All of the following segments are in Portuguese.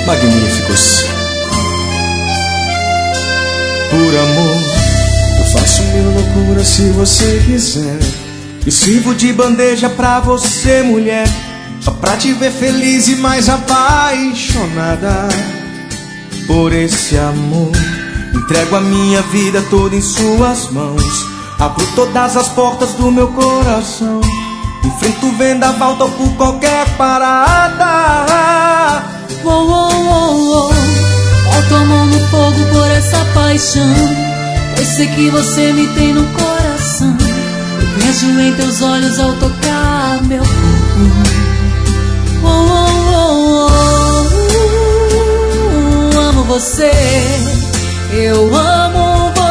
magníficos. Por amor, eu faço mil loucuras se você quiser. Eu sirvo de bandeja pra você, mulher, só pra te ver feliz e mais apaixonada. Por esse amor, entrego a minha vida toda em suas mãos. Abro todas as portas do meu coração. Enfrento o vendaval, topo qualquer parada. Oh, oh, oh, oh. Boto a mão no fogo por essa paixão. Eu sei que você me tem no coração. Eu vejo em teus olhos ao tocar meu corpo. Oh, oh, oh, oh. Amo você, eu amo você.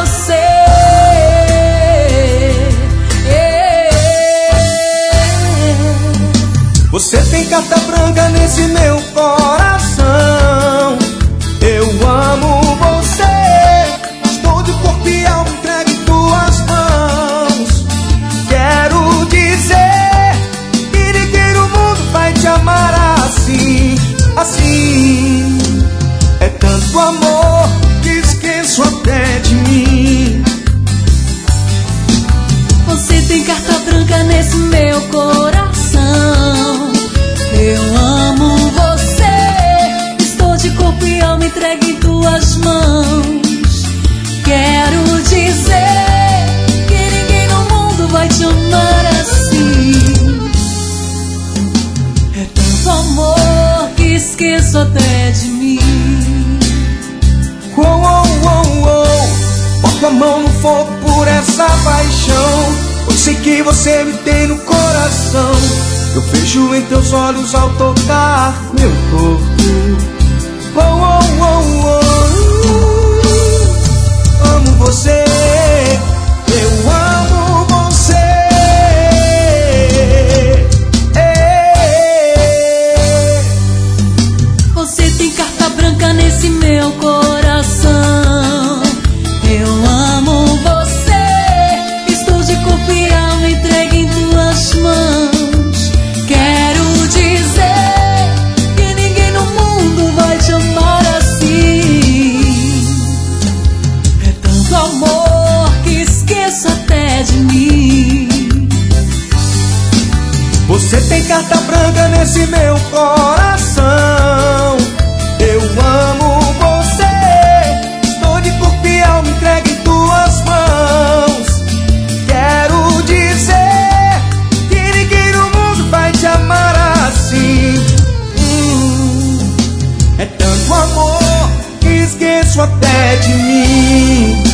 Você tem carta branca nesse meu coração. Eu amo você. Estou de corpo e alma entregue em tuas mãos. Quero dizer que ninguém no mundo vai te amar assim, assim. É tanto amor que esqueço até de mim. Você tem carta branca nesse meu coração. Eu amo você. Estou de corpo e alma entregue em tuas mãos. Quero dizer que ninguém no mundo vai te amar assim. É tanto amor que esqueço até de mim. Oh, oh, oh, oh. Boto a mão no fogo por essa paixão. Eu sei que você me tem no coração. Eu vejo em teus olhos ao tocar meu corpo. Oh, oh, oh, oh. Amo você, eu amo você. Você tem carta branca nesse meu coração. Eu amo você. Estou de corpo e alma entregue em tuas mãos. Quero dizer que ninguém no mundo vai te amar assim. É tanto amor que esqueço até de mim. Você tem carta branca nesse meu coração. Eu amo você. Estou de corpo e alma entregue em tuas mãos. Quero dizer que ninguém no mundo vai te amar assim. É tanto amor que esqueço até de mim.